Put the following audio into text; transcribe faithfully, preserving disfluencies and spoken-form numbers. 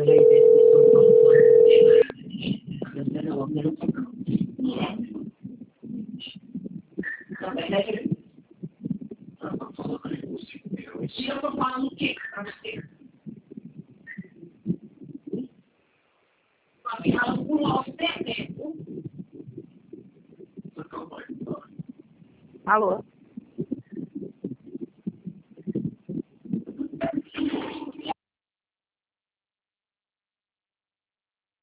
Eu tô falando o que pra você? Afinal, o nosso tempo. Alô?